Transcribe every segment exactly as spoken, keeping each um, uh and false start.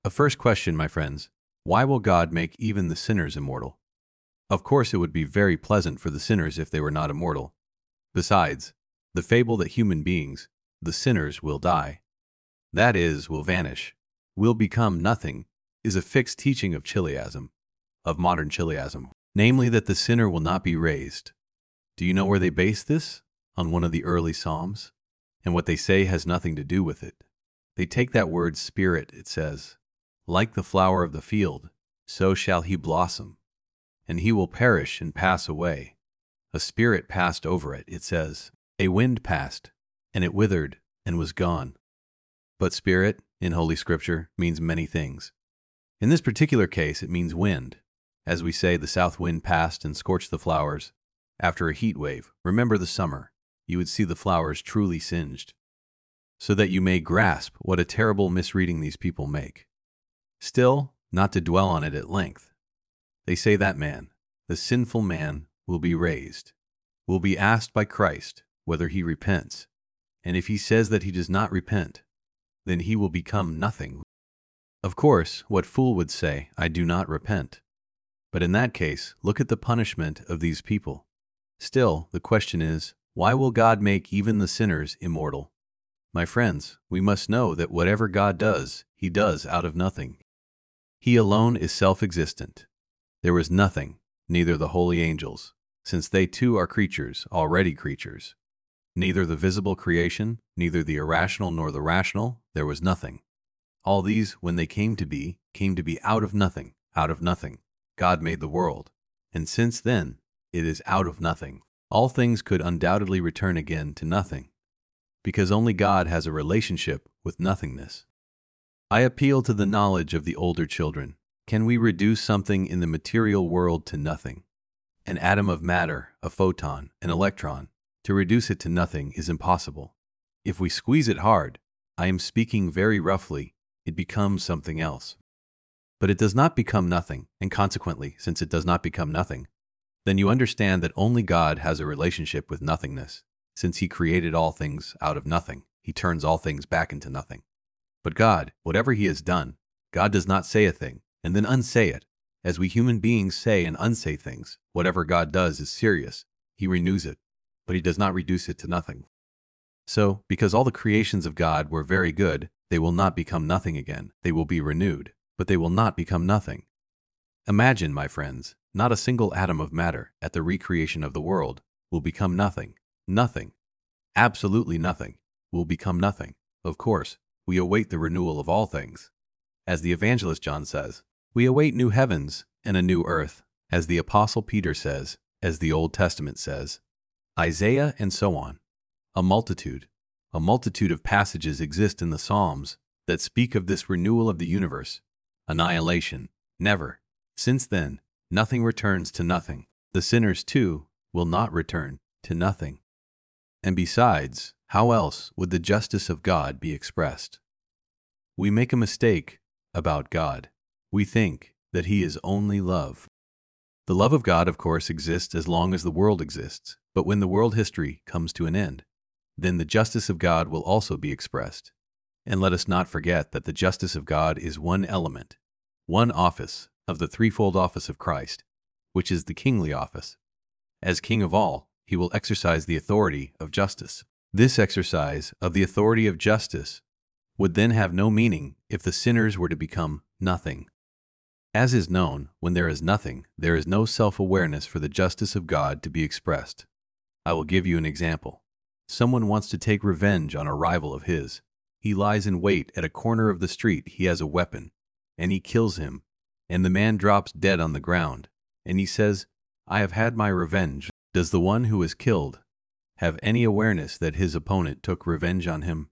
A first question, my friends. Why will God make even the sinners immortal? Of course, it would be very pleasant for the sinners if they were not immortal. Besides, the fable that human beings, the sinners, will die, that is, will vanish, will become nothing, is a fixed teaching of Chiliasm, of modern Chiliasm, namely that the sinner will not be raised. Do you know where they base this? On one of the early Psalms? And what they say has nothing to do with it. They take that word spirit, it says, like the flower of the field, so shall he blossom, and he will perish and pass away. A spirit passed over it, it says. A wind passed, and it withered and was gone. But spirit, in Holy Scripture, means many things. In this particular case, it means wind. As we say, the south wind passed and scorched the flowers. After a heat wave, remember the summer, you would see the flowers truly singed. So that you may grasp what a terrible misreading these people make. Still, not to dwell on it at length, they say that man, the sinful man, will be raised, will be asked by Christ whether he repents, and if he says that he does not repent, then he will become nothing. Of course, what fool would say, I do not repent? But in that case, look at the punishment of these people. Still, the question is, why will God make even the sinners immortal? My friends, we must know that whatever God does, he does out of nothing. He alone is self-existent. There was nothing, neither the holy angels, since they too are creatures, already creatures. Neither the visible creation, neither the irrational nor the rational, there was nothing. All these, when they came to be, came to be out of nothing, out of nothing. God made the world, and since then, it is out of nothing. All things could undoubtedly return again to nothing, because only God has a relationship with nothingness. I appeal to the knowledge of the older children. Can we reduce something in the material world to nothing? An atom of matter, a photon, an electron, to reduce it to nothing is impossible. If we squeeze it hard, I am speaking very roughly, it becomes something else. But it does not become nothing, and consequently, since it does not become nothing, then you understand that only God has a relationship with nothingness. Since he created all things out of nothing, he turns all things back into nothing. But God, whatever he has done, God does not say a thing and then unsay it. As we human beings say and unsay things, whatever God does is serious. He renews it, but he does not reduce it to nothing. So, because all the creations of God were very good, they will not become nothing again. They will be renewed, but they will not become nothing. Imagine, my friends, not a single atom of matter at the recreation of the world will become nothing. Nothing, absolutely nothing, will become nothing. Of course, we await the renewal of all things. As the evangelist John says, we await new heavens and a new earth, as the apostle Peter says, as the Old Testament says, Isaiah, and so on. A multitude, a multitude of passages exist in the Psalms that speak of this renewal of the universe. Annihilation, never. Since then, nothing returns to nothing. The sinners, too, will not return to nothing. And besides, how else would the justice of God be expressed? We make a mistake about God. We think that he is only love. The love of God, of course, exists as long as the world exists, but when the world history comes to an end, then the justice of God will also be expressed. And let us not forget that the justice of God is one element, one office of the threefold office of Christ, which is the kingly office. As king of all, he will exercise the authority of justice. This exercise of the authority of justice would then have no meaning if the sinners were to become nothing. As is known, when there is nothing, there is no self-awareness for the justice of God to be expressed. I will give you an example. Someone wants to take revenge on a rival of his. He lies in wait at a corner of the street. He has a weapon, and he kills him, and the man drops dead on the ground, and he says, I have had my revenge. Does the one who is killed have any awareness that his opponent took revenge on him?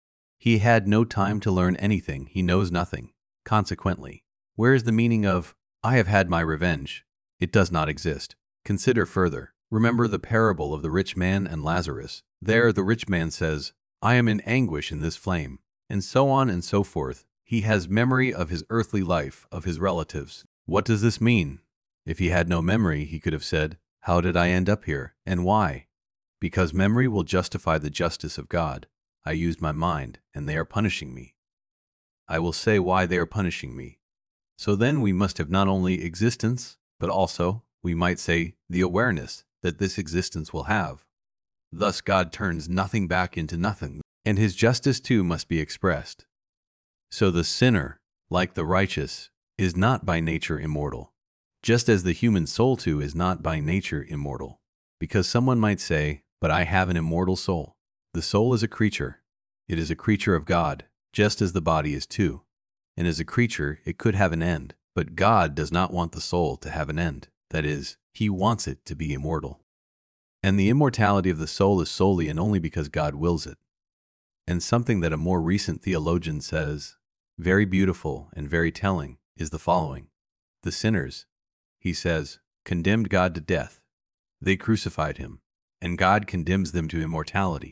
He had no time to learn anything. He knows nothing. Consequently, where is the meaning of, I have had my revenge? It does not exist. Consider further. Remember the parable of the rich man and Lazarus. There the rich man says, I am in anguish in this flame, and so on and so forth. He has memory of his earthly life, of his relatives. What does this mean? If he had no memory, he could have said, how did I end up here, and why? Because memory will justify the justice of God. I used my mind, and they are punishing me. I will say why they are punishing me. So then we must have not only existence, but also, we might say, the awareness that this existence will have. Thus God turns nothing back into nothing, and his justice too must be expressed. So the sinner, like the righteous, is not by nature immortal, just as the human soul too is not by nature immortal. Because someone might say, but I have an immortal soul. The soul is a creature. It is a creature of God, just as the body is too. And as a creature, it could have an end. But God does not want the soul to have an end. That is, he wants it to be immortal. And the immortality of the soul is solely and only because God wills it. And something that a more recent theologian says, very beautiful and very telling, is the following. The sinners, he says, condemned God to death. They crucified him, and God condemns them to immortality.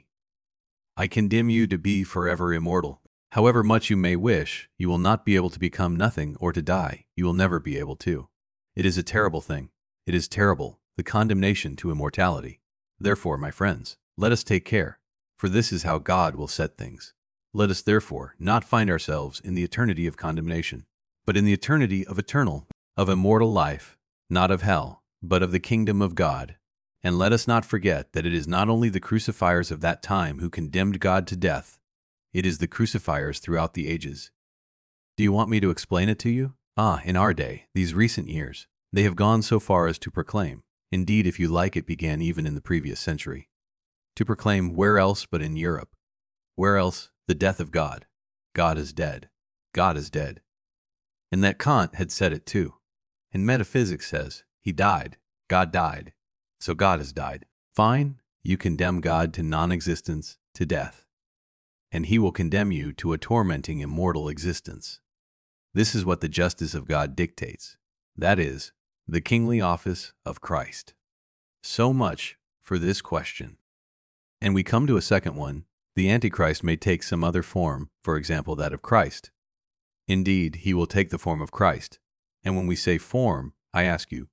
I condemn you to be forever immortal. However much you may wish, you will not be able to become nothing or to die. You will never be able to. It is a terrible thing. It is terrible, the condemnation to immortality. Therefore, my friends, let us take care, for this is how God will set things. Let us therefore not find ourselves in the eternity of condemnation, but in the eternity of eternal, of immortal life, not of hell, but of the kingdom of God. And let us not forget that it is not only the crucifiers of that time who condemned God to death, it is the crucifiers throughout the ages. Do you want me to explain it to you? Ah, in our day, these recent years, they have gone so far as to proclaim, indeed if you like it began even in the previous century, to proclaim where else but in Europe, where else the death of God. God is dead. God is dead. And that Kant had said it too. And metaphysics says, he died, God died, so God has died. Fine, you condemn God to non-existence, to death. And he will condemn you to a tormenting immortal existence. This is what the justice of God dictates. That is, the kingly office of Christ. So much for this question. And we come to a second one. The Antichrist may take some other form, for example that of Christ. Indeed, he will take the form of Christ. And when we say form, I ask you,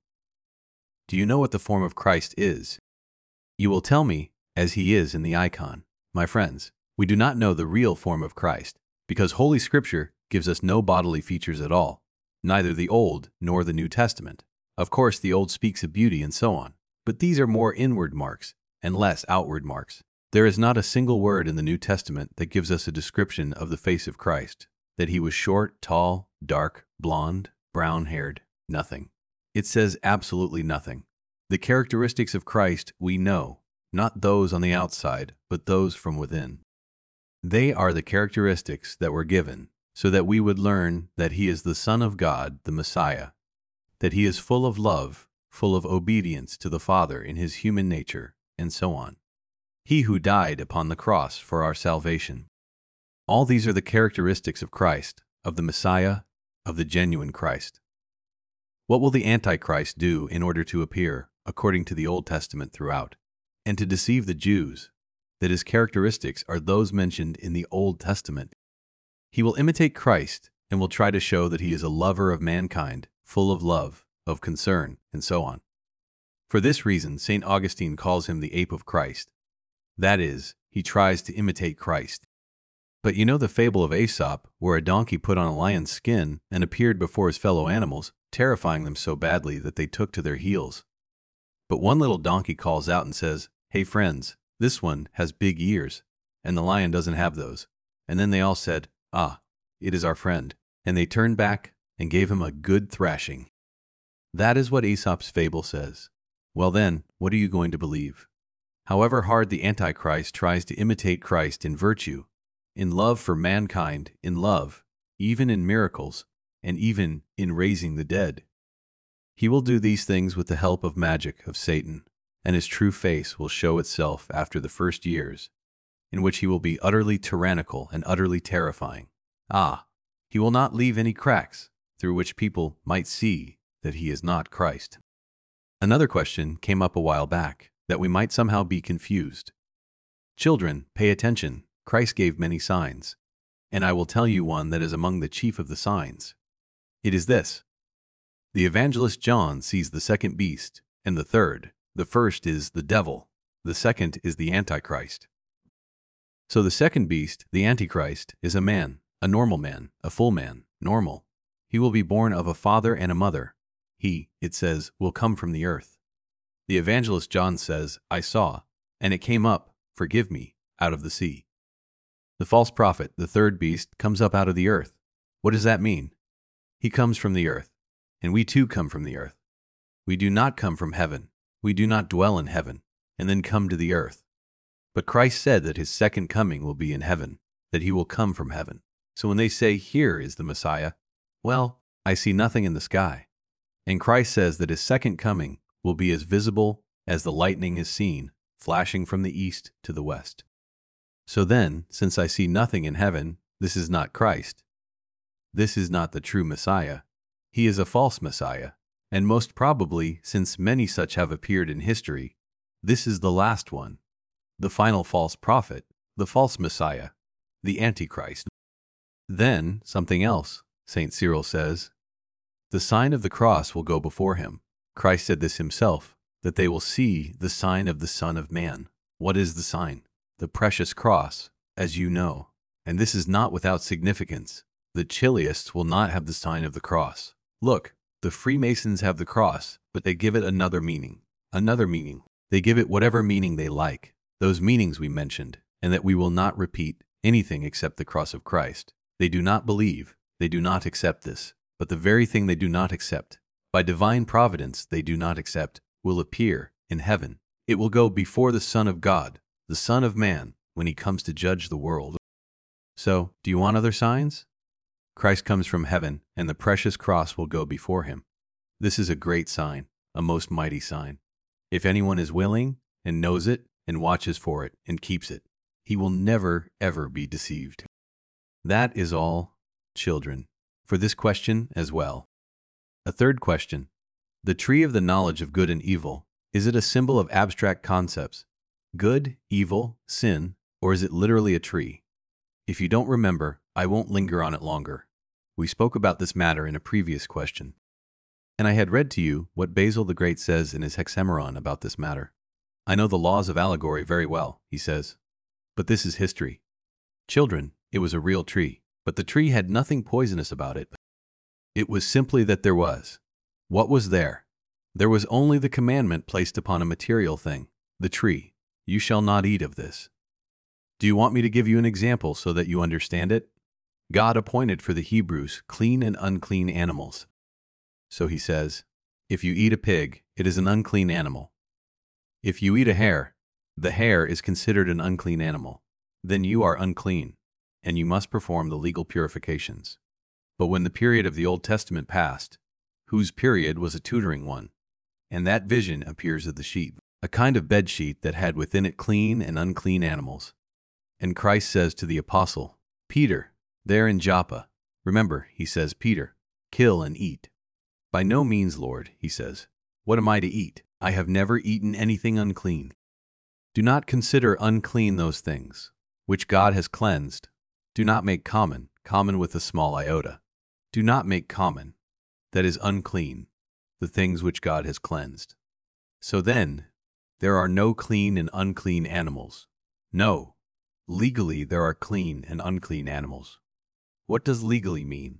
do you know what the form of Christ is? You will tell me, as he is in the icon. My friends, we do not know the real form of Christ, because Holy Scripture gives us no bodily features at all, neither the Old nor the New Testament. Of course, the Old speaks of beauty and so on, but these are more inward marks and less outward marks. There is not a single word in the New Testament that gives us a description of the face of Christ, that he was short, tall, dark, blonde, brown-haired, nothing. It says absolutely nothing. The characteristics of Christ we know, not those on the outside, but those from within. They are the characteristics that were given, so that we would learn that he is the Son of God, the Messiah, that he is full of love, full of obedience to the Father in his human nature, and so on. He who died upon the cross for our salvation. All these are the characteristics of Christ, of the Messiah, of the genuine Christ. What will the Antichrist do in order to appear, according to the Old Testament throughout, and to deceive the Jews, that his characteristics are those mentioned in the Old Testament? He will imitate Christ and will try to show that he is a lover of mankind, full of love, of concern, and so on. For this reason, Saint Augustine calls him the ape of Christ. That is, he tries to imitate Christ. But you know the fable of Aesop, where a donkey put on a lion's skin and appeared before his fellow animals, terrifying them so badly that they took to their heels. But one little donkey calls out and says, "Hey friends, this one has big ears, and the lion doesn't have those." And then they all said, "Ah, it is our friend." And they turned back and gave him a good thrashing. That is what Aesop's fable says. Well then, what are you going to believe? However hard the Antichrist tries to imitate Christ in virtue, in love for mankind, in love, even in miracles, and even in raising the dead, he will do these things with the help of magic of Satan, and his true face will show itself after the first years, in which he will be utterly tyrannical and utterly terrifying. Ah, he will not leave any cracks through which people might see that he is not Christ. Another question came up a while back, that we might somehow be confused. Children, pay attention. Christ gave many signs, and I will tell you one that is among the chief of the signs. It is this. The evangelist John sees the second beast, and the third. The first is the devil, the second is the Antichrist. So the second beast, the Antichrist, is a man, A normal man, a full man, normal. He will be born of a father and a mother. He, it says, will come from the earth. The evangelist John says, I saw, and it came up, forgive me, out of the sea. The false prophet, the third beast, comes up out of the earth. What does that mean? He comes from the earth, and we too come from the earth. We do not come from heaven. We do not dwell in heaven, and then come to the earth. But Christ said that his second coming will be in heaven, that he will come from heaven. So when they say, here is the Messiah, well, I see nothing in the sky. And Christ says that his second coming will be as visible as the lightning is seen, flashing from the east to the west. So then, since I see nothing in heaven, this is not Christ. This is not the true Messiah. He is a false Messiah. And most probably, since many such have appeared in history, this is the last one, the final false prophet, the false Messiah, the Antichrist. Then, something else, Saint Cyril says, the sign of the cross will go before him. Christ said this himself, that they will see the sign of the Son of Man. What is the sign? The precious cross, as you know. And this is not without significance. The Chiliasts will not have the sign of the cross. Look, the Freemasons have the cross, but they give it another meaning. Another meaning. They give it whatever meaning they like. Those meanings we mentioned, and that we will not repeat anything except the cross of Christ. They do not believe. They do not accept this. But the very thing they do not accept, by divine providence they do not accept, will appear in heaven. It will go before the Son of God, the Son of Man, when he comes to judge the world. So, do you want other signs? Christ comes from heaven, and the precious cross will go before him. This is a great sign, a most mighty sign. If anyone is willing, and knows it, and watches for it, and keeps it, he will never, ever be deceived. That is all, children, for this question as well. A third question. The tree of the knowledge of good and evil, is it a symbol of abstract concepts? Good, evil, sin, or is it literally a tree? If you don't remember, I won't linger on it longer. We spoke about this matter in a previous question. And I had read to you what Basil the Great says in his Hexameron about this matter. I know the laws of allegory very well, he says. But this is history. Children, it was a real tree, but the tree had nothing poisonous about it. It was simply that there was. What was there? There was only the commandment placed upon a material thing, the tree. You shall not eat of this. Do you want me to give you an example so that you understand it? God appointed for the Hebrews clean and unclean animals. So he says, if you eat a pig, it is an unclean animal. If you eat a hare, the hare is considered an unclean animal. Then you are unclean, and you must perform the legal purifications. But when the period of the Old Testament passed, whose period was a tutoring one, and that vision appears of the sheep, a kind of bed sheet that had within it clean and unclean animals. And Christ says to the apostle, Peter, there in Joppa, remember, he says, Peter, kill and eat. By no means, Lord, he says. What am I to eat? I have never eaten anything unclean. Do not consider unclean those things, which God has cleansed. Do not make common, common with a small iota. Do not make common, that is unclean, the things which God has cleansed. So then, there are no clean and unclean animals. No, legally there are clean and unclean animals. What does legally mean?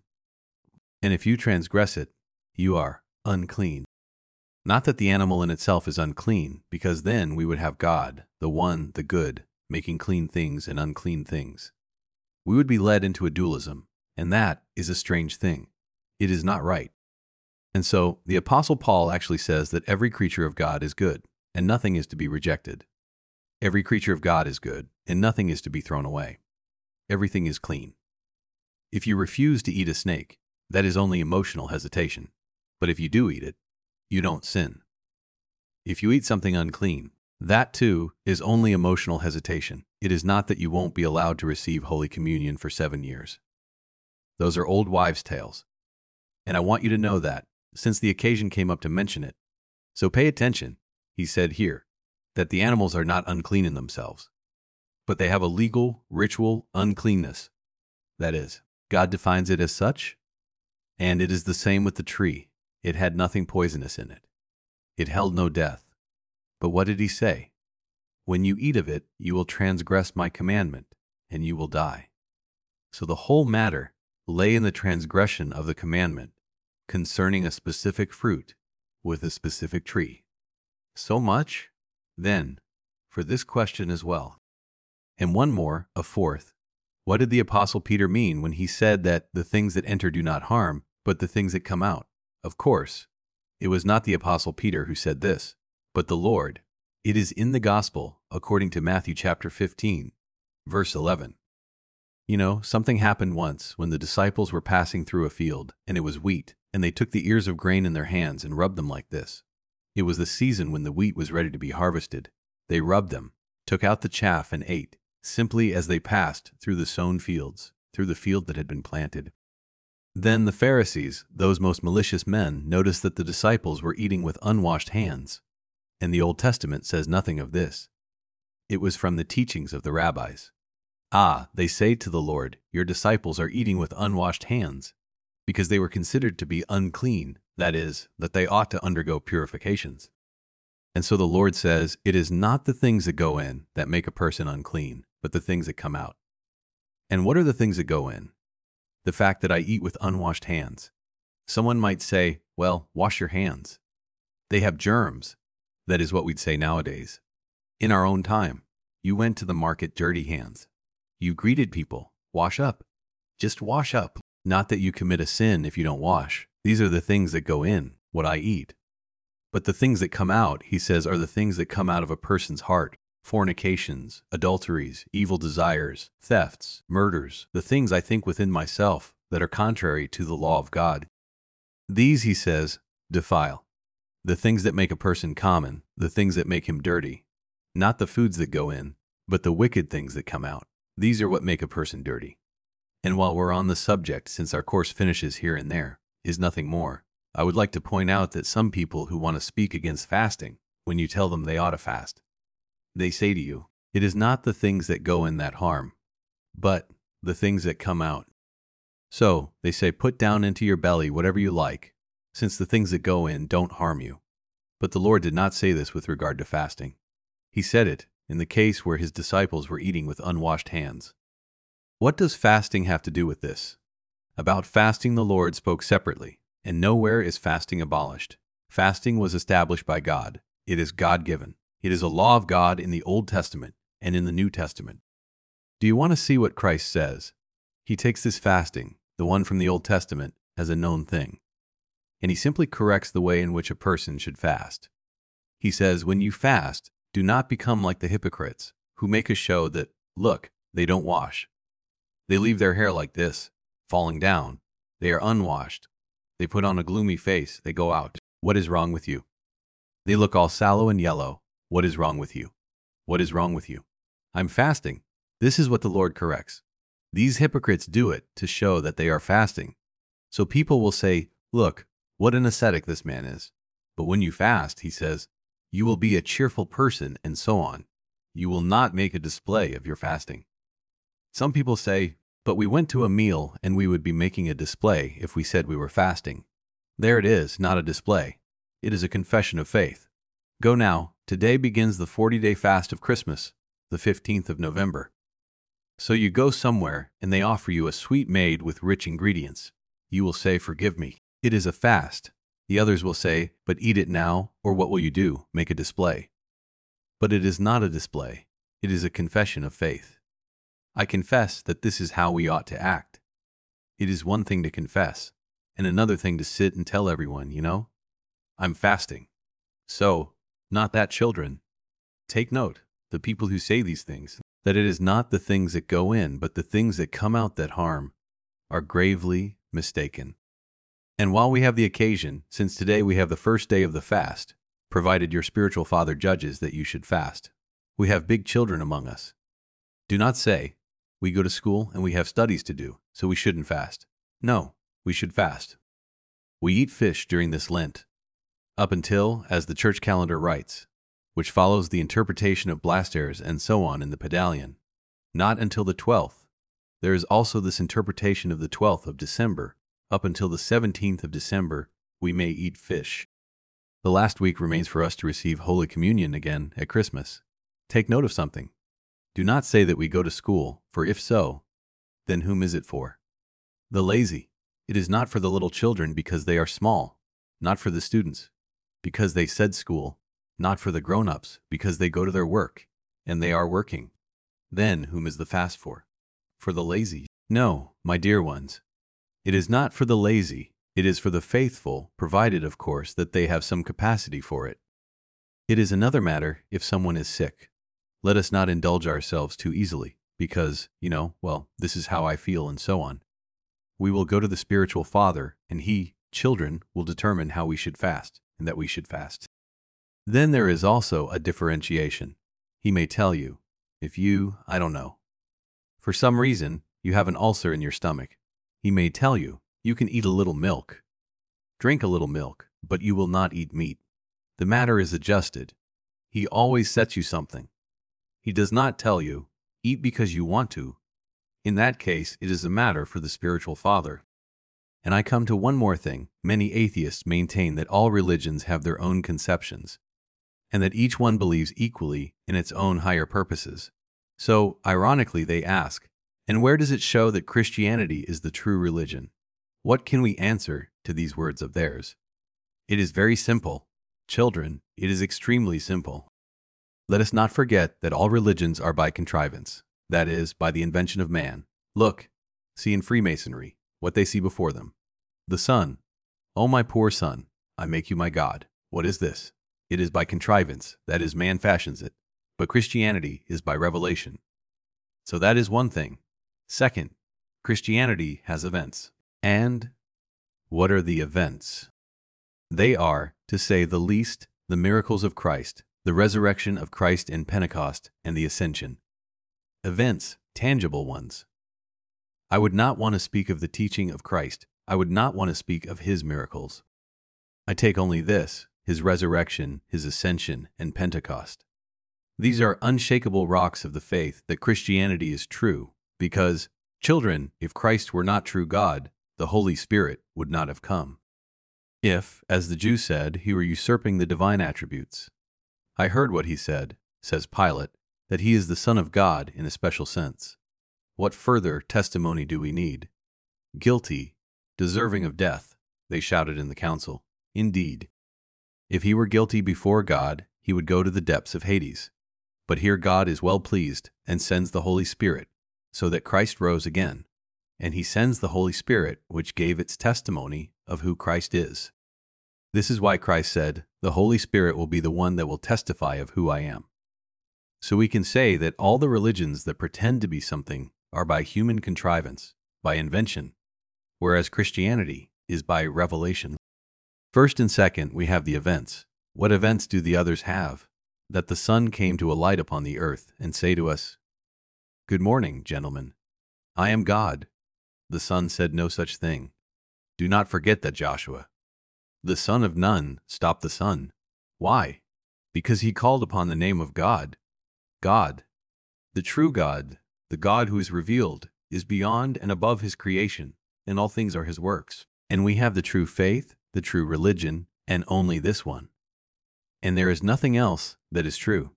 And if you transgress it, you are unclean. Not that the animal in itself is unclean, because then we would have God, the one, the good, making clean things and unclean things. We would be led into a dualism, and that is a strange thing. It is not right. And so, the Apostle Paul actually says that every creature of God is good, and nothing is to be rejected. Every creature of God is good, and nothing is to be thrown away. Everything is clean. If you refuse to eat a snake, that is only emotional hesitation. But if you do eat it, you don't sin. If you eat something unclean, that too is only emotional hesitation. It is not that you won't be allowed to receive Holy Communion for seven years. Those are old wives' tales. And I want you to know that, since the occasion came up to mention it. So pay attention, he said here, that the animals are not unclean in themselves, but they have a legal, ritual uncleanness. That is, God defines it as such, and it is the same with the tree. It had nothing poisonous in it. It held no death. But what did he say? When you eat of it, you will transgress my commandment, and you will die. So the whole matter lay in the transgression of the commandment concerning a specific fruit with a specific tree. So much, then, for this question as well. And one more, a fourth. What did the Apostle Peter mean when he said that the things that enter do not harm, but the things that come out? Of course, it was not the Apostle Peter who said this, but the Lord. It is in the Gospel, according to Matthew chapter fifteen, verse eleven. You know, something happened once when the disciples were passing through a field, and it was wheat, and they took the ears of grain in their hands and rubbed them like this. It was the season when the wheat was ready to be harvested. They rubbed them, took out the chaff, and ate, simply as they passed through the sown fields, through the field that had been planted. Then the Pharisees, those most malicious men, noticed that the disciples were eating with unwashed hands. And the Old Testament says nothing of this. It was from the teachings of the rabbis. Ah, they say to the Lord, your disciples are eating with unwashed hands, because they were considered to be unclean, that is, that they ought to undergo purifications. And so the Lord says, it is not the things that go in that make a person unclean, but the things that come out. And what are the things that go in? The fact that I eat with unwashed hands. Someone might say, well, wash your hands. They have germs. That is what we'd say nowadays. In our own time, you went to the market dirty hands. You greeted people, wash up. Just wash up. Not that you commit a sin if you don't wash. These are the things that go in, what I eat. But the things that come out, he says, are the things that come out of a person's heart. Fornications, adulteries, evil desires, thefts, murders, the things I think within myself that are contrary to the law of God. These, he says, defile. The things that make a person common, the things that make him dirty. Not the foods that go in, but the wicked things that come out. These are what make a person dirty. And while we're on the subject, since our course finishes here and there, is nothing more, I would like to point out that some people who want to speak against fasting, when you tell them they ought to fast, they say to you, it is not the things that go in that harm, but the things that come out. So, they say, put down into your belly whatever you like, since the things that go in don't harm you. But the Lord did not say this with regard to fasting. He said it in the case where his disciples were eating with unwashed hands. What does fasting have to do with this? About fasting the Lord spoke separately, and nowhere is fasting abolished. Fasting was established by God. It is God-given. It is a law of God in the Old Testament and in the New Testament. Do you want to see what Christ says? He takes this fasting, the one from the Old Testament, as a known thing, and he simply corrects the way in which a person should fast. He says, when you fast, do not become like the hypocrites, who make a show that, look, they don't wash. They leave their hair like this, falling down. They are unwashed. They put on a gloomy face. They go out. What is wrong with you? They look all sallow and yellow. What is wrong with you? What is wrong with you? I'm fasting. This is what the Lord corrects. These hypocrites do it to show that they are fasting. So people will say, look, what an ascetic this man is. But when you fast, he says, you will be a cheerful person and so on. You will not make a display of your fasting. Some people say, but we went to a meal and we would be making a display if we said we were fasting. There it is, not a display. It is a confession of faith. Go now. Today begins the forty-day fast of Christmas, the fifteenth of November. So you go somewhere and they offer you a sweet made with rich ingredients. You will say, forgive me. It is a fast. The others will say, but eat it now, or what will you do? Make a display. But it is not a display. It is a confession of faith. I confess that this is how we ought to act. It is one thing to confess, and another thing to sit and tell everyone, you know, I'm fasting. So, not that, children. Take note, the people who say these things, that it is not the things that go in, but the things that come out that harm, are gravely mistaken. And while we have the occasion, since today we have the first day of the fast, provided your spiritual father judges that you should fast, we have big children among us. Do not say, we go to school and we have studies to do, so we shouldn't fast. No, we should fast. We eat fish during this Lent, up until, as the church calendar writes, which follows the interpretation of Blastares and so on in the Pedalion, not until the twelfth. There is also this interpretation of the twelfth of December, up until the seventeenth of December, we may eat fish. The last week remains for us to receive Holy Communion again at Christmas. Take note of something. Do not say that we go to school, for if so, Then whom is it for? The lazy. It is not for the little children because they are small, not for the students, because they said school, not for the grown-ups because they go to their work, and they are working. Then whom is the fast for? For the lazy? No, my dear ones. It is not for the lazy, it is for the faithful, provided, of course, that they have some capacity for it. It is another matter if someone is sick. Let us not indulge ourselves too easily, because, you know, well, this is how I feel and so on. We will go to the spiritual father, and he, children, will determine how we should fast, and that we should fast. Then there is also a differentiation. He may tell you, if you, I don't know, for some reason, you have an ulcer in your stomach, he may tell you, you can eat a little milk. Drink a little milk, but you will not eat meat. The matter is adjusted. He always sets you something. He does not tell you, eat because you want to. In that case, it is a matter for the spiritual father. And I come to one more thing. Many atheists maintain that all religions have their own conceptions, and that each one believes equally in its own higher purposes. So, ironically, they ask, and where does it show that Christianity is the true religion? What can we answer to these words of theirs? It is very simple. Children, it is extremely simple. Let us not forget that all religions are by contrivance, that is, by the invention of man. Look, see in Freemasonry, what they see before them. The sun. Oh, my poor son, I make you my God. What is this? It is by contrivance, that is, man fashions it. But Christianity is by revelation. So that is one thing. Second, Christianity has events. And what are the events? They are, to say the least, the miracles of Christ, the resurrection of Christ in Pentecost, and the ascension. Events, tangible ones. I would not want to speak of the teaching of Christ. I would not want to speak of his miracles. I take only this, his resurrection, his ascension, and Pentecost. These are unshakable rocks of the faith that Christianity is true, because, children, if Christ were not true God, the Holy Spirit would not have come. If, as the Jews said, he were usurping the divine attributes. I heard what he said, says Pilate, that he is the Son of God in a special sense. What further testimony do we need? Guilty, deserving of death, they shouted in the council. Indeed, if he were guilty before God, he would go to the depths of Hades. But here God is well pleased and sends the Holy Spirit, so that Christ rose again. And he sends the Holy Spirit, which gave its testimony of who Christ is. This is why Christ said, the Holy Spirit will be the one that will testify of who I am. So we can say that all the religions that pretend to be something are by human contrivance, by invention, whereas Christianity is by revelation. First and second, we have the events. What events do the others have? That the sun came to alight upon the earth and say to us, "Good morning, gentlemen. I am God." The sun said no such thing. Do not forget that, Joshua. The son of Nun stopped the sun. Why? Because he called upon the name of God. God, the true God, the God who is revealed, is beyond and above his creation, and all things are his works. And we have the true faith, the true religion, and only this one. And there is nothing else that is true.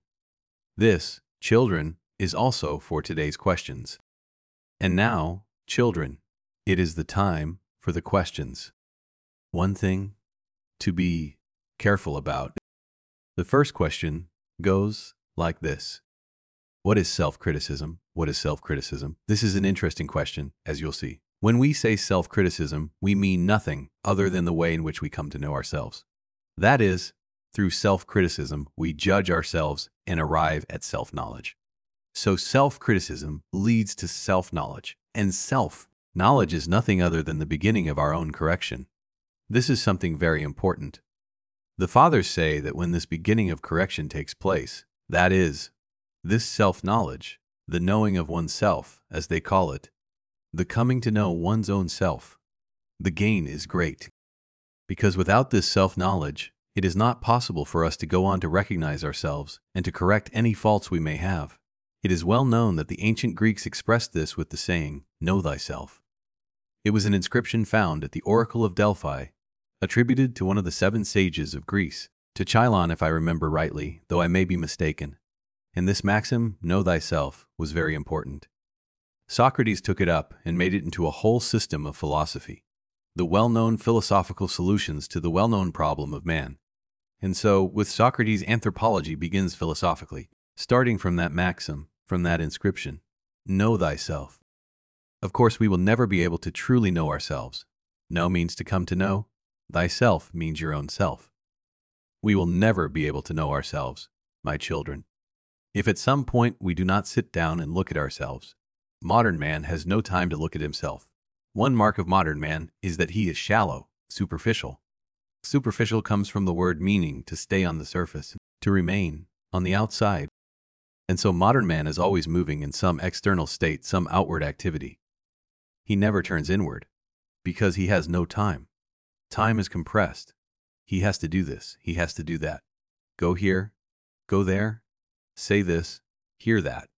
This, children, is also for today's questions. And now, children, it is the time for the questions. One thing to be careful about. The first question goes like this. What is self-criticism? What is self-criticism? This is an interesting question, as you'll see. When we say self-criticism, we mean nothing other than the way in which we come to know ourselves. That is, through self-criticism, we judge ourselves and arrive at self-knowledge. So self-criticism leads to self-knowledge, and self-knowledge is nothing other than the beginning of our own correction. This is something very important. The fathers say that when this beginning of correction takes place, that is, this self-knowledge, the knowing of oneself, as they call it, the coming to know one's own self, the gain is great. Because without this self-knowledge, it is not possible for us to go on to recognize ourselves and to correct any faults we may have. It is well known that the ancient Greeks expressed this with the saying, "Know thyself." It was an inscription found at the Oracle of Delphi, attributed to one of the seven sages of Greece, to Chilon if I remember rightly, though I may be mistaken. And this maxim, "Know thyself," was very important. Socrates took it up and made it into a whole system of philosophy, the well-known philosophical solutions to the well-known problem of man. And so, with Socrates, anthropology begins philosophically, starting from that maxim, from that inscription, know thyself. Of course, we will never be able to truly know ourselves. Know means to come to know. Thyself means your own self. We will never be able to know ourselves, my children, if at some point we do not sit down and look at ourselves. Modern man has no time to look at himself. One mark of modern man is that he is shallow, superficial. Superficial comes from the word meaning to stay on the surface, to remain on the outside. And so modern man is always moving in some external state, some outward activity. He never turns inward because he has no time. Time is compressed. He has to do this. He has to do that. Go here, go there, say this, hear that.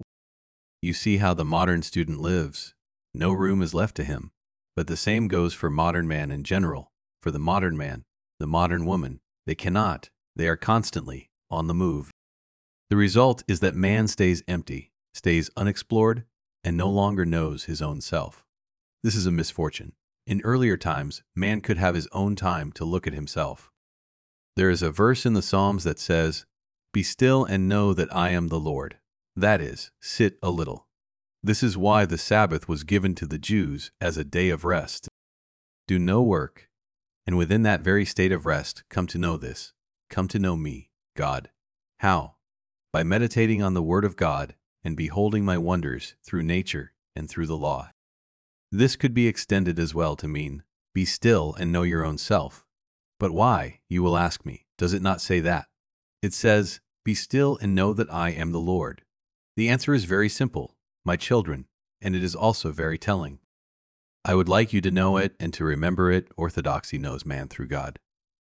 You see how the modern student lives. No room is left to him. But the same goes for modern man in general. For the modern man, the modern woman, they cannot. They are constantly on the move. The result is that man stays empty, stays unexplored, and no longer knows his own self. This is a misfortune. In earlier times, man could have his own time to look at himself. There is a verse in the Psalms that says, "Be still and know that I am the Lord." That is, sit a little. This is why the Sabbath was given to the Jews as a day of rest. Do no work, and within that very state of rest, come to know this, come to know me, God. How? By meditating on the Word of God and beholding my wonders through nature and through the law. This could be extended as well to mean, be still and know your own self. But why, you will ask me, does it not say that? It says, be still and know that I am the Lord. The answer is very simple, my children, and it is also very telling. I would like you to know it and to remember it. Orthodoxy knows man through God.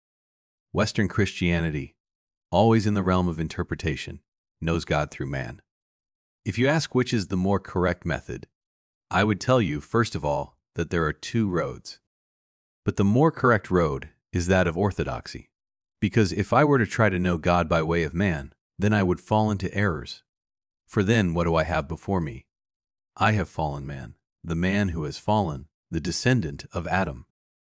Western Christianity, always in the realm of interpretation, knows God through man. If you ask which is the more correct method, I would tell you, first of all, that there are two roads. But the more correct road is that of orthodoxy. Because if I were to try to know God by way of man, then I would fall into errors. For then what do I have before me? I have fallen man, the man who has fallen, the descendant of Adam.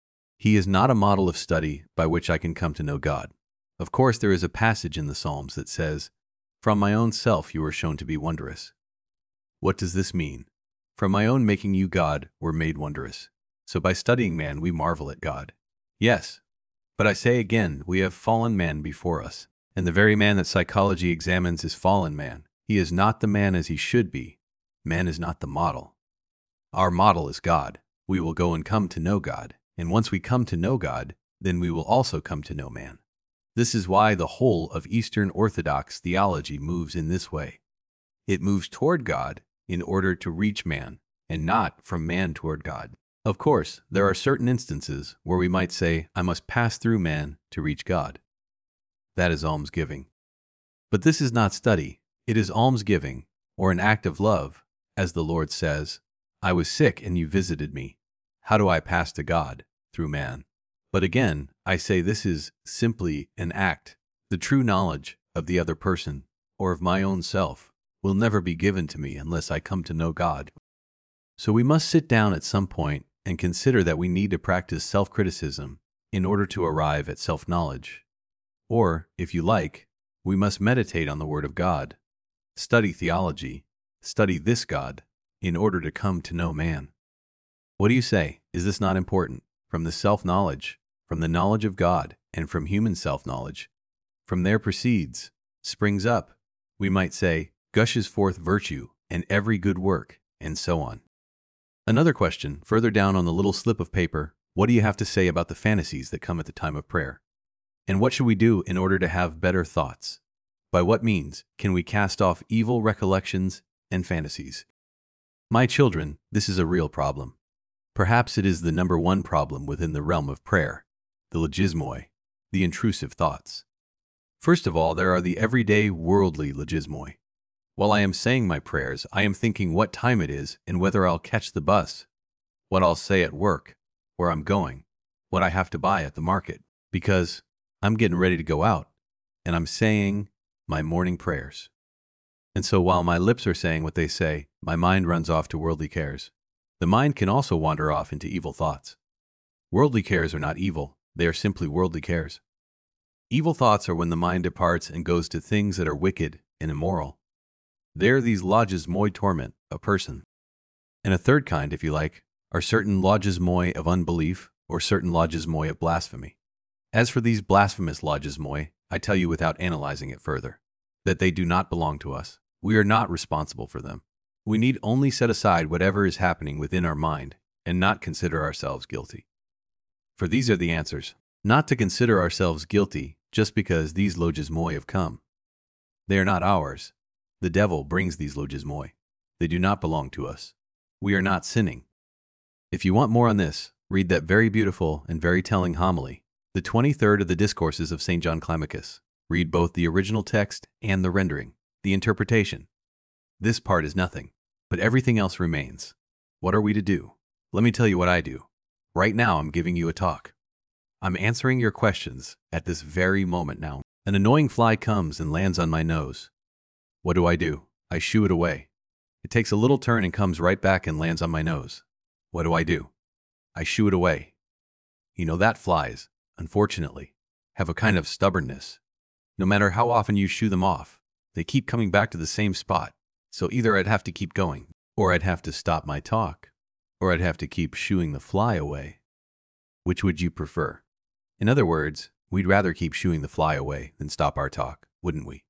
He is not a model of study by which I can come to know God. Of course, there is a passage in the Psalms that says, "From my own self you were shown to be wondrous." What does this mean? From my own making you, God, were made wondrous. So by studying man, we marvel at God. Yes, but I say again, we have fallen man before us, and the very man that psychology examines is fallen man. He is not the man as he should be. Man is not the model. Our model is God. We will go and come to know God, and once we come to know God, then we will also come to know man. This is why the whole of Eastern Orthodox theology moves in this way. It moves toward God in order to reach man, and not from man toward God. Of course, there are certain instances where we might say, I must pass through man to reach God. That is almsgiving. But this is not study. It is almsgiving, or an act of love, as the Lord says, I was sick and you visited me. How do I pass to God? Through man. But again, I say this is simply an act. The true knowledge of the other person, or of my own self, will never be given to me unless I come to know God. So we must sit down at some point and consider that we need to practice self-criticism in order to arrive at self-knowledge. Or, if you like, we must meditate on the Word of God, study theology, study this God, in order to come to know man. What do you say? Is this not important? From the self-knowledge, from the knowledge of God, and from human self-knowledge, from there proceeds, springs up, we might say, gushes forth virtue and every good work, and so on. Another question, further down on the little slip of paper, what do you have to say about the fantasies that come at the time of prayer? And what should we do in order to have better thoughts? By what means can we cast off evil recollections and fantasies? My children, this is a real problem. Perhaps it is the number one problem within the realm of prayer, the logismoi, the intrusive thoughts. First of all, there are the everyday worldly logismoi. While I am saying my prayers, I am thinking what time it is and whether I'll catch the bus, what I'll say at work, where I'm going, what I have to buy at the market, because I'm getting ready to go out, and I'm saying my morning prayers. And so while my lips are saying what they say, My mind runs off to worldly cares. The mind can also wander off into evil thoughts. Worldly cares are not evil, they are simply worldly cares. Evil thoughts are when the mind departs and goes to things that are wicked and immoral. There these logismoi torment a person. And a third kind, if you like, are certain logismoi of unbelief or certain logismoi of blasphemy. As for these blasphemous logismoi, I tell you without analyzing it further, that they do not belong to us. We are not responsible for them. We need only set aside whatever is happening within our mind and not consider ourselves guilty. For these are the answers. Not to consider ourselves guilty just because these logismoi have come. They are not ours. The devil brings these logismoi. They do not belong to us. We are not sinning. If you want more on this, read that very beautiful and very telling homily, the twenty-third of the Discourses of Saint John Climacus. Read both the original text and the rendering, the interpretation. This part is nothing, but everything else remains. What are we to do? Let me tell you what I do. Right now I'm giving you a talk. I'm answering your questions at this very moment now. An annoying fly comes and lands on my nose. What do I do? I shoo it away. It takes a little turn and comes right back and lands on my nose. What do I do? I shoo it away. You know that flies, unfortunately, have a kind of stubbornness. No matter how often you shoo them off, they keep coming back to the same spot. So either I'd have to keep going, or I'd have to stop my talk, or I'd have to keep shooing the fly away. Which would you prefer? In other words, we'd rather keep shooing the fly away than stop our talk, wouldn't we?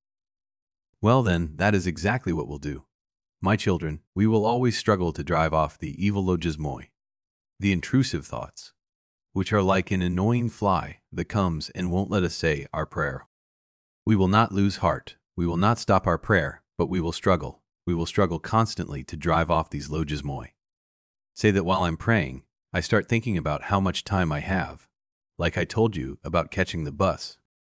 Well then, that is exactly what we'll do. My children, we will always struggle to drive off the evil logismoi, the intrusive thoughts, which are like an annoying fly that comes and won't let us say our prayer. We will not lose heart. We will not stop our prayer, but we will struggle. We will struggle constantly to drive off these logismoi. Say that while I'm praying, I start thinking about how much time I have, like I told you about catching the bus.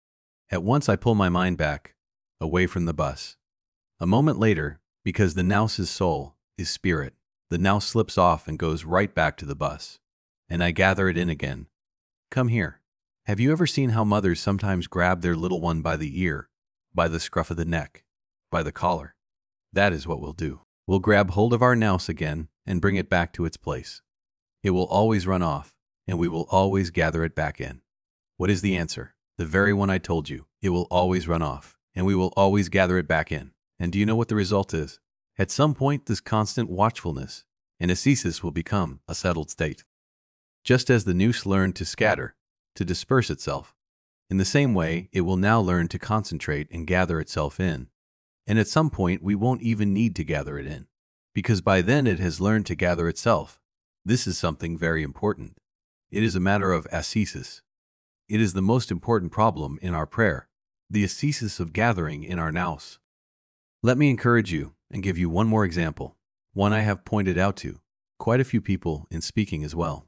At once I pull my mind back, away from the bus. A moment later, because the nouse's soul is spirit, the nouse slips off and goes right back to the bus, and I gather it in again. Come here. Have you ever seen how mothers sometimes grab their little one by the ear, by the scruff of the neck, by the collar? That is what we'll do. We'll grab hold of our nouse again and bring it back to its place. It will always run off, and we will always gather it back in. What is the answer? The very one I told you. It will always run off, and we will always gather it back in. And do you know what the result is? At some point, this constant watchfulness and ascesis will become a settled state. Just as the noose learned to scatter, to disperse itself, in the same way, it will now learn to concentrate and gather itself in. And at some point, we won't even need to gather it in, because by then it has learned to gather itself. This is something very important. It is a matter of ascesis. It is the most important problem in our prayer, the ascesis of gathering in our nous. Let me encourage you and give you one more example, one I have pointed out to quite a few people in speaking as well.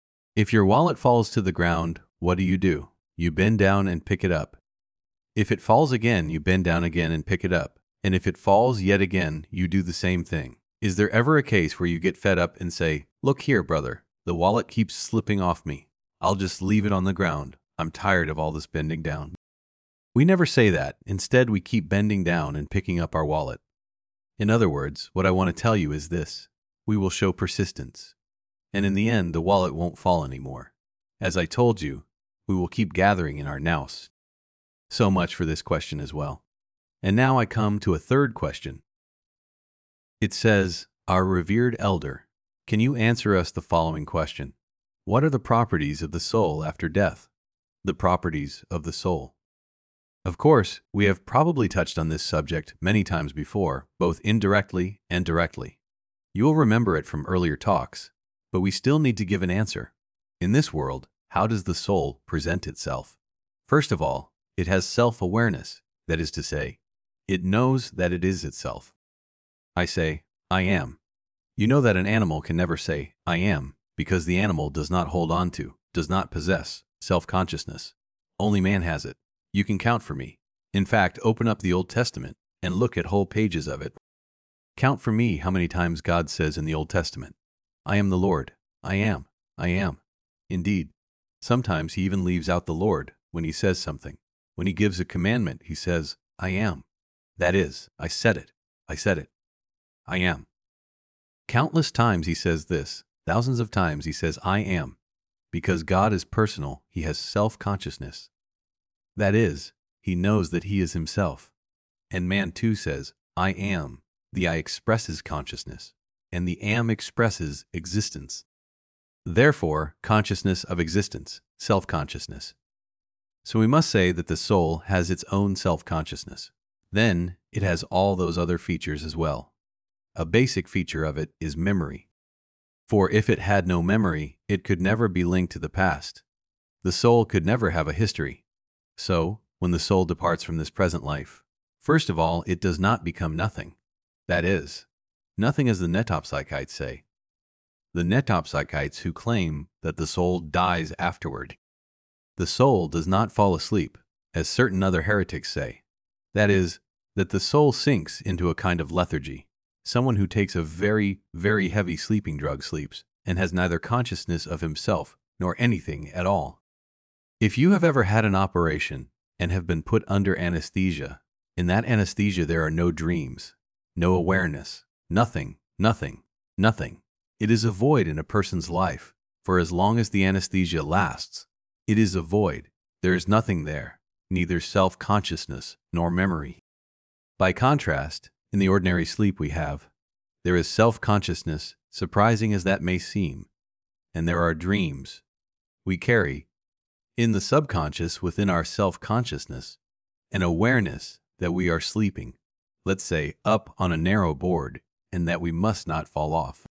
If your wallet falls to the ground, what do you do? You bend down and pick it up. If it falls again, you bend down again and pick it up. And if it falls yet again, you do the same thing. Is there ever a case where you get fed up and say, "Look here, brother, the wallet keeps slipping off me. I'll just leave it on the ground. I'm tired of all this bending down"? We never say that. Instead, we keep bending down and picking up our wallet. In other words, what I want to tell you is this. We will show persistence. And in the end, the wallet won't fall anymore. As I told you, we will keep gathering in our nous. So much for this question as well. And now I come to a third question. It says, "Our revered elder, can you answer us the following question? What are the properties of the soul after death?" The properties of the soul. Of course, we have probably touched on this subject many times before, both indirectly and directly. You will remember it from earlier talks, but we still need to give an answer. In this world, how does the soul present itself? First of all, it has self-awareness, that is to say, it knows that it is itself. I say, "I am." You know that an animal can never say, "I am," because the animal does not hold on to, does not possess, self-consciousness. Only man has it. You can count for me. In fact, open up the Old Testament and look at whole pages of it. Count for me how many times God says in the Old Testament, "I am the Lord. I am. I am." Indeed, sometimes he even leaves out the Lord when he says something. When he gives a commandment, he says, "I am." That is, I said it. I said it. I am. Countless times he says this, thousands of times he says, I am. Because God is personal, he has self-consciousness. That is, he knows that he is himself. And man too says, I am. The I expresses consciousness, and the am expresses existence. Therefore, consciousness of existence, self-consciousness. So we must say that the soul has its own self-consciousness. Then, it has all those other features as well. A basic feature of it is memory. For if it had no memory, it could never be linked to the past. The soul could never have a history. So, when the soul departs from this present life, first of all, it does not become nothing. That is, nothing as the Netopsychites say. The Netopsychites who claim that the soul dies afterward. The soul does not fall asleep, as certain other heretics say. That is, that the soul sinks into a kind of lethargy. Someone who takes a very, very heavy sleeping drug sleeps and has neither consciousness of himself nor anything at all. If you have ever had an operation and have been put under anesthesia, in that anesthesia there are no dreams, no awareness, nothing, nothing, nothing. It is a void in a person's life, for as long as the anesthesia lasts, it is a void. There is nothing there, neither self-consciousness nor memory. By contrast, in the ordinary sleep we have, there is self-consciousness, surprising as that may seem, and there are dreams. We carry, in the subconscious within our self-consciousness, an awareness that we are sleeping, let's say up on a narrow board, and that we must not fall off.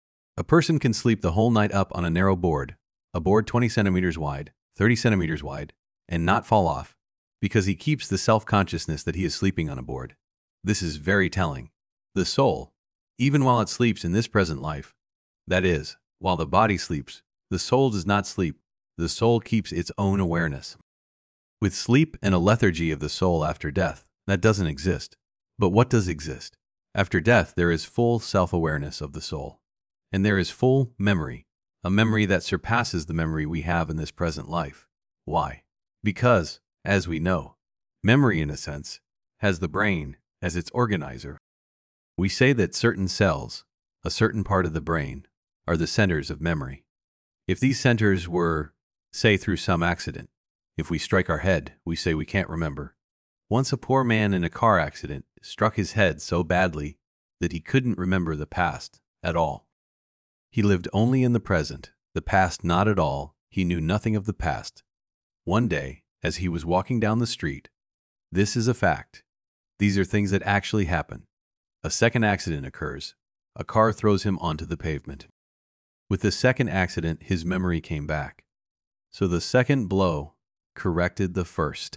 A person can sleep the whole night up on a narrow board, a board twenty centimeters wide, thirty centimeters wide, and not fall off, because he keeps the self-consciousness that he is sleeping on a board. This is very telling. The soul, even while it sleeps in this present life, that is, while the body sleeps, the soul does not sleep. The soul keeps its own awareness. With sleep and a lethargy of the soul after death, that doesn't exist. But what does exist? After death, there is full self-awareness of the soul. And there is full memory, a memory that surpasses the memory we have in this present life. Why? Because, as we know, memory, in a sense, has the brain as its organizer. We say that certain cells, a certain part of the brain, are the centers of memory. If these centers were, say through some accident, if we strike our head, we say we can't remember. Once a poor man in a car accident struck his head so badly that he couldn't remember the past at all. He lived only in the present, the past not at all. He knew nothing of the past. One day, as he was walking down the street, this is a fact. These are things that actually happen. A second accident occurs. A car throws him onto the pavement. With the second accident, his memory came back. So the second blow corrected the first.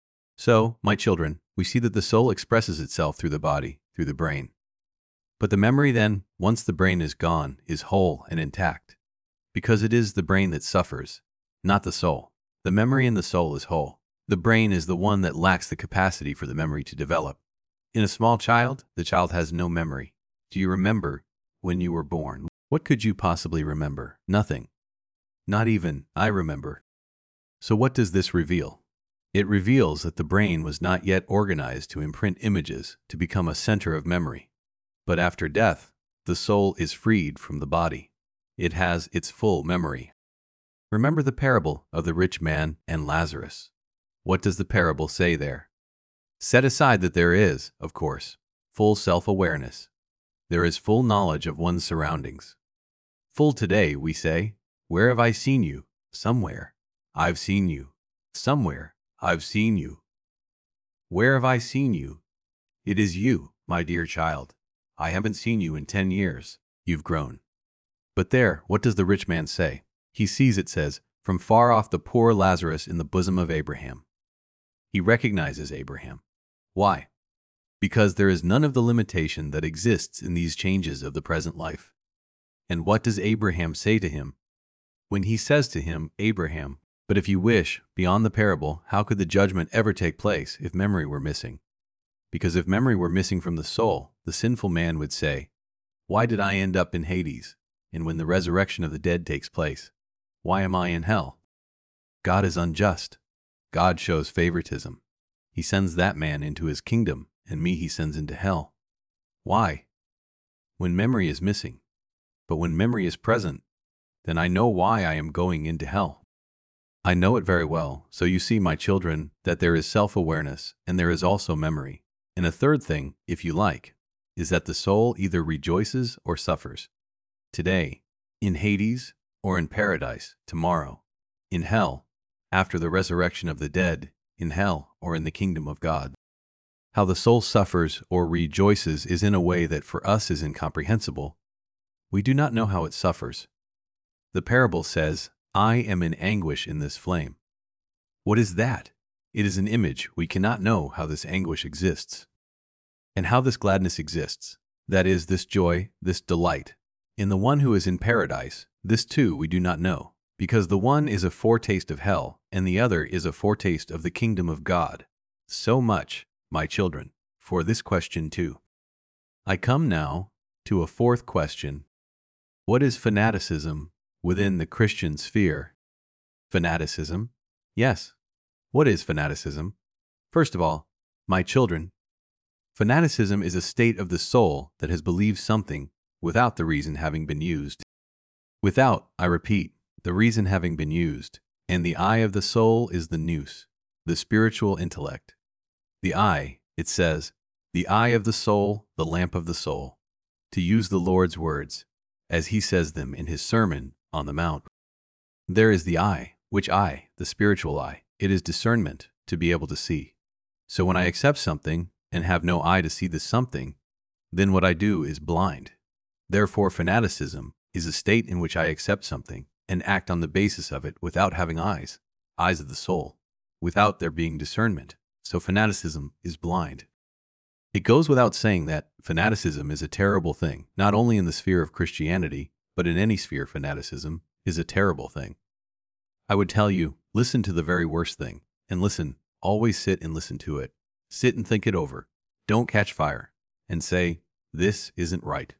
So, my children, we see that the soul expresses itself through the body, through the brain. But the memory then, once the brain is gone, is whole and intact. Because it is the brain that suffers, not the soul. The memory in the soul is whole. The brain is the one that lacks the capacity for the memory to develop. In a small child, the child has no memory. Do you remember when you were born? What could you possibly remember? Nothing. Not even I remember. So what does this reveal? It reveals that the brain was not yet organized to imprint images to become a center of memory. But after death, the soul is freed from the body. It has its full memory. Remember the parable of the rich man and Lazarus. What does the parable say there? Set aside that there is, of course, full self-awareness. There is full knowledge of one's surroundings. Full today, we say, where have I seen you? Somewhere. I've seen you. Somewhere. I've seen you. Where have I seen you? It is you, my dear child. I haven't seen you in ten years. You've grown. But there, what does the rich man say? He sees, it says, from far off the poor Lazarus in the bosom of Abraham. He recognizes Abraham. Why? Because there is none of the limitation that exists in these changes of the present life. And what does Abraham say to him? When he says to him, Abraham, but if you wish, beyond the parable, how could the judgment ever take place if memory were missing? Because if memory were missing from the soul, the sinful man would say, why did I end up in Hades? And when the resurrection of the dead takes place, why am I in hell? God is unjust. God shows favoritism. He sends that man into his kingdom, and me he sends into hell. Why? When memory is missing, but when memory is present, then I know why I am going into hell. I know it very well, so you see, my children, that there is self-awareness and there is also memory. And a third thing, if you like, is that the soul either rejoices or suffers. Today, in Hades, or in paradise, tomorrow, in hell, after the resurrection of the dead, in hell, or in the kingdom of God. How the soul suffers or rejoices is in a way that for us is incomprehensible. We do not know how it suffers. The parable says, I am in anguish in this flame. What is that? It is an image. We cannot know how this anguish exists. And how this gladness exists, that is, this joy, this delight, in the one who is in paradise, this too we do not know, because the one is a foretaste of hell, and the other is a foretaste of the kingdom of God. So much, my children, for this question too. I come now to a fourth question. What is fanaticism within the Christian sphere? Fanaticism? Yes. What is fanaticism? First of all, my children, fanaticism is a state of the soul that has believed something without the reason having been used. Without, I repeat, the reason having been used, and the eye of the soul is the nous, the spiritual intellect. The eye, it says, the eye of the soul, the lamp of the soul, to use the Lord's words, as he says them in his Sermon on the Mount. There is the eye, which eye, the spiritual eye, it is discernment, to be able to see. So when I accept something and have no eye to see the something, then what I do is blind. Therefore, fanaticism is a state in which I accept something and act on the basis of it without having eyes, eyes of the soul, without there being discernment. So fanaticism is blind. It goes without saying that fanaticism is a terrible thing, not only in the sphere of Christianity, but in any sphere. Fanaticism is a terrible thing. I would tell you, listen to the very worst thing, and listen, always sit and listen to it. Sit and think it over. Don't catch fire, and say, this isn't right.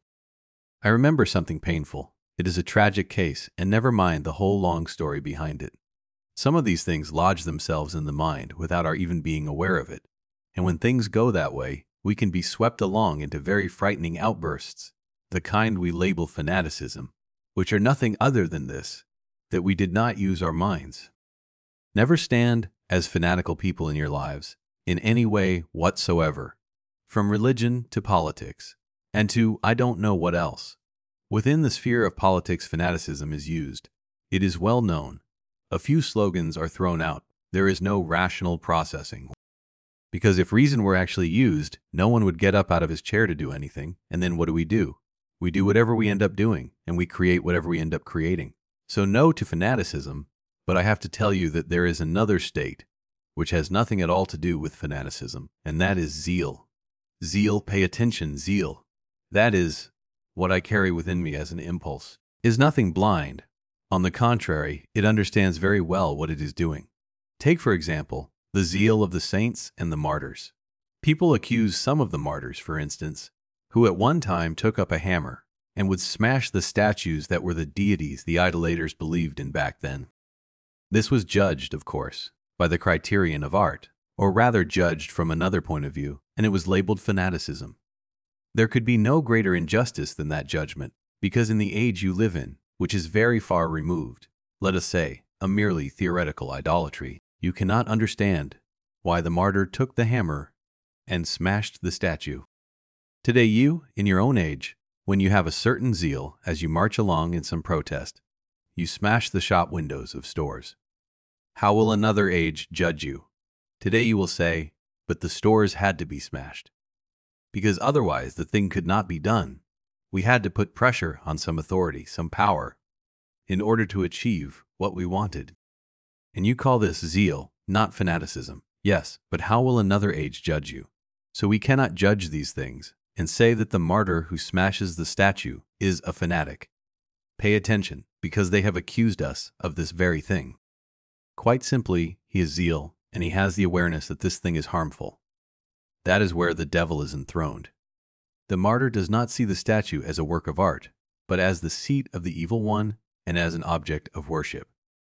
I remember something painful. It is a tragic case, and never mind the whole long story behind it. Some of these things lodge themselves in the mind without our even being aware of it. And when things go that way, we can be swept along into very frightening outbursts, the kind we label fanaticism, which are nothing other than this, that we did not use our minds. Never stand as fanatical people in your lives, in any way whatsoever, from religion to politics, and to I don't know what else. Within the sphere of politics, fanaticism is used. It is well known. A few slogans are thrown out. There is no rational processing. Because if reason were actually used, no one would get up out of his chair to do anything, and then what do we do? We do whatever we end up doing, and we create whatever we end up creating. So no to fanaticism, but I have to tell you that there is another state, which has nothing at all to do with fanaticism, and that is zeal. Zeal, pay attention, zeal. That is, what I carry within me as an impulse, is nothing blind. On the contrary, it understands very well what it is doing. Take, for example, the zeal of the saints and the martyrs. People accuse some of the martyrs, for instance, who at one time took up a hammer and would smash the statues that were the deities the idolaters believed in back then. This was judged, of course, by the criterion of art, or rather judged from another point of view, and it was labeled fanaticism. There could be no greater injustice than that judgment, because in the age you live in, which is very far removed, let us say, a merely theoretical idolatry, you cannot understand why the martyr took the hammer and smashed the statue. Today you, in your own age, when you have a certain zeal as you march along in some protest, you smash the shop windows of stores. How will another age judge you? Today you will say, but the stores had to be smashed, because otherwise the thing could not be done. We had to put pressure on some authority, some power, in order to achieve what we wanted. And you call this zeal, not fanaticism. Yes, but how will another age judge you? So we cannot judge these things and say that the martyr who smashes the statue is a fanatic. Pay attention, because they have accused us of this very thing. Quite simply, he is zeal, and he has the awareness that this thing is harmful. That is where the devil is enthroned. The martyr does not see the statue as a work of art, but as the seat of the evil one and as an object of worship.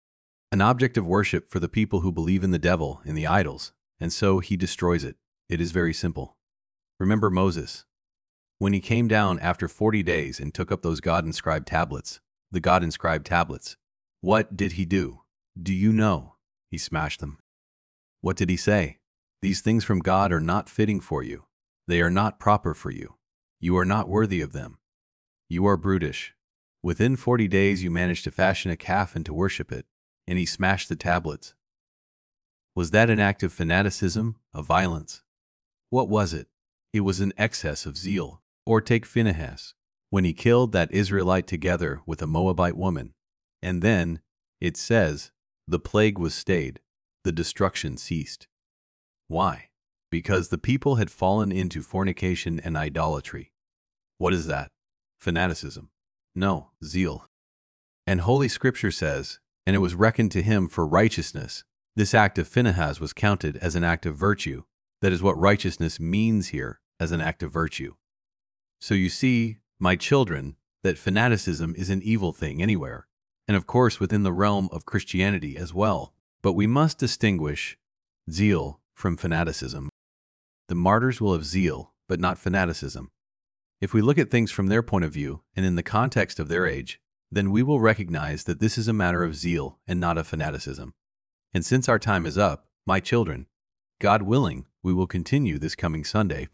An object of worship for the people who believe in the devil, in the idols, and so he destroys it. It is very simple. Remember Moses. When he came down after forty days and took up those God-inscribed tablets, the God-inscribed tablets, what did he do? Do you know? He smashed them. What did he say? These things from God are not fitting for you. They are not proper for you. You are not worthy of them. You are brutish. Within forty days you managed to fashion a calf and to worship it, and he smashed the tablets. Was that an act of fanaticism, of violence? What was it? It was an excess of zeal. Or take Phinehas, when he killed that Israelite together with a Moabite woman. And then, it says, the plague was stayed, the destruction ceased. Why? Because the people had fallen into fornication and idolatry. What is that? Fanaticism. No, zeal. And Holy Scripture says, and it was reckoned to him for righteousness. This act of Phinehas was counted as an act of virtue. That is what righteousness means here, as an act of virtue. So you see, my children, that fanaticism is an evil thing anywhere, and of course within the realm of Christianity as well. But we must distinguish zeal from fanaticism. The martyrs will have zeal, but not fanaticism. If we look at things from their point of view and in the context of their age, then we will recognize that this is a matter of zeal and not of fanaticism. And since our time is up, my children, God willing, we will continue this coming Sunday.